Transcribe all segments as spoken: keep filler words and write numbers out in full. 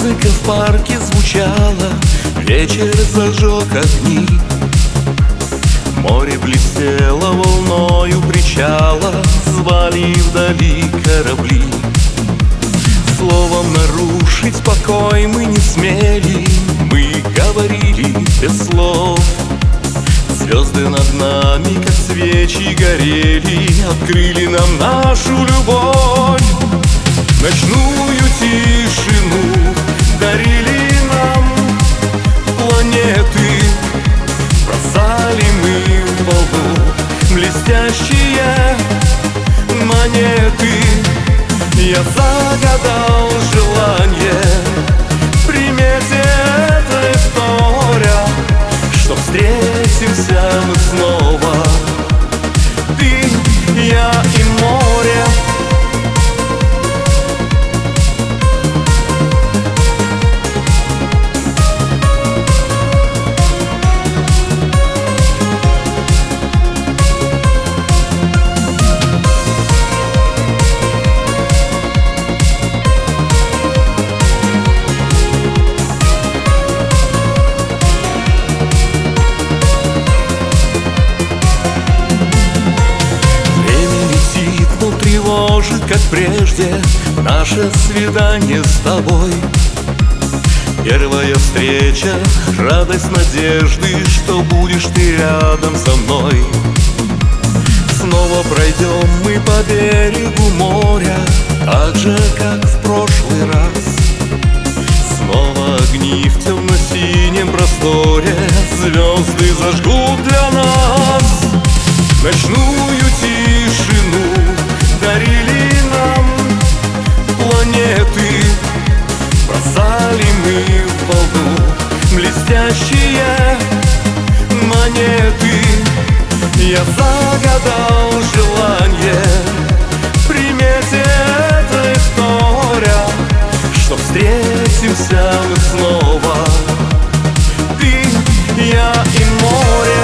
Музыка в парке звучала, вечер зажег огни. Море блестело волною причала, звали вдали корабли. Словом нарушить покой мы не смели, мы говорили без слов. Звезды над нами, как свечи, горели, открыли нам нашу любовь. Ночную тишину дарили нам планеты, бросали мы в волну блестящие монеты. Я загадал желание, в примете эта история, что встретимся мы снова, ты, я и море. Тревожит, как прежде, наше свидание с тобой. Первая встреча, радость надежды, что будешь ты рядом со мной. Снова пройдем мы по берегу моря, так же, как в прошлый раз. Снова огни в темно-синем просторе, звезды зажгут для нас. Ночную тишину дарили нам планеты, бросали мы в волну блестящие монеты. Я загадал желание, в примете эта история, что встретимся мы снова, ты, я и море.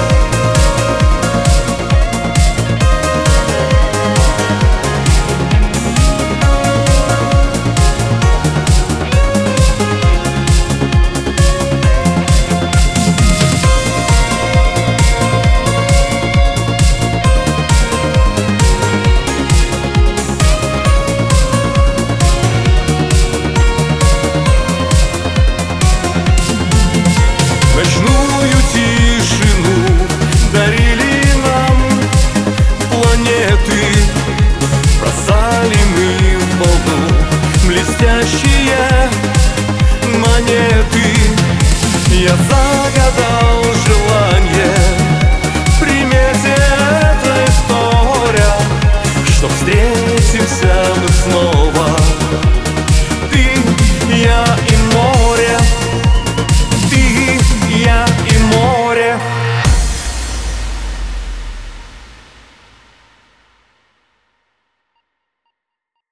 Ночную тишину дарили нам планеты, бросали мы в волну блестящие монеты. Я загадал